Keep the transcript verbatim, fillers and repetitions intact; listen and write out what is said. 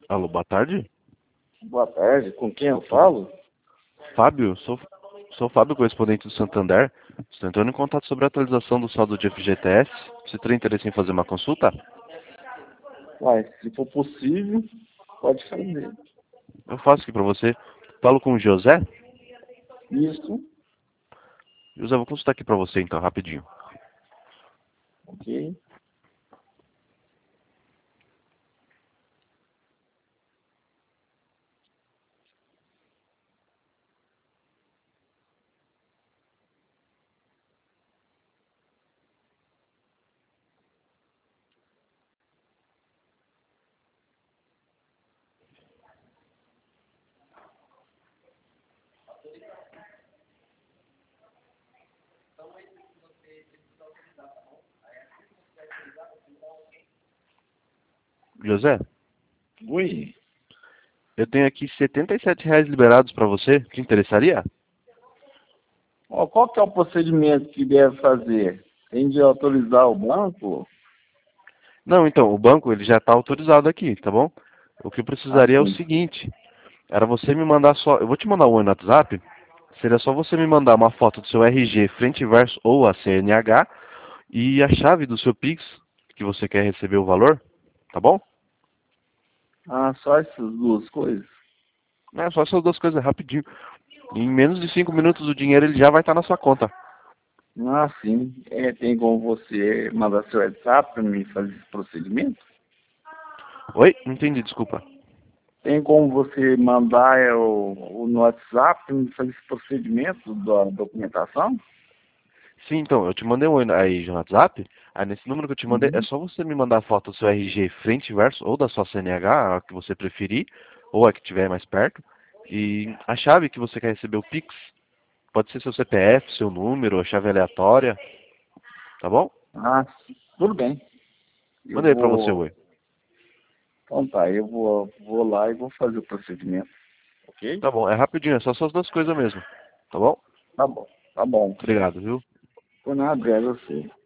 Alô, boa tarde. Boa tarde, com quem eu falo? Fábio, sou, sou Fábio, correspondente do Santander. Estou entrando em contato sobre a atualização do saldo de F G T S. Você teria interesse em fazer uma consulta? Uai, se for possível, pode fazer. Eu faço aqui para você. Falo com o José. Isso, José, vou consultar aqui para você então, rapidinho. ok. José, Oi, eu tenho aqui setenta e sete reais liberados para você. Te interessaria? ó, qual que é o procedimento que deve fazer? Tem de autorizar o banco? Não, então, o banco ele já está autorizado aqui, tá bom? O que eu precisaria é o Assim, seguinte. Era você me mandar só... Eu vou te mandar um oi no WhatsApp. Seria só você me mandar uma foto do seu R G frente e verso ou a C N H e a chave do seu Pix que você quer receber o valor, tá bom? ah, só essas duas coisas? É só essas duas coisas rapidinho. Em menos de cinco minutos o dinheiro ele já vai estar na sua conta. Ah, sim. É, tem como você mandar seu WhatsApp para mim fazer esse procedimento? Oi? Não entendi, desculpa. Tem como você mandar é, o, o no WhatsApp para mim fazer esse procedimento da documentação? Sim, então, eu te mandei um oi aí no WhatsApp. Aí nesse número que eu te mandei, é Uhum. só você me mandar a foto do seu R G frente e verso ou da sua C N H, a que você preferir, ou a que estiver mais perto. E a chave que você quer receber o Pix. Pode ser seu C P F, seu número, a chave aleatória, tá bom? Ah, tudo bem. Eu Mandei pra você o vou. oi. Então tá, eu vou, vou lá e vou fazer o procedimento, ok? Tá bom, é rapidinho, é só essas duas coisas mesmo. Tá bom? Tá bom, tá bom. Obrigado, viu? Por nada, é você.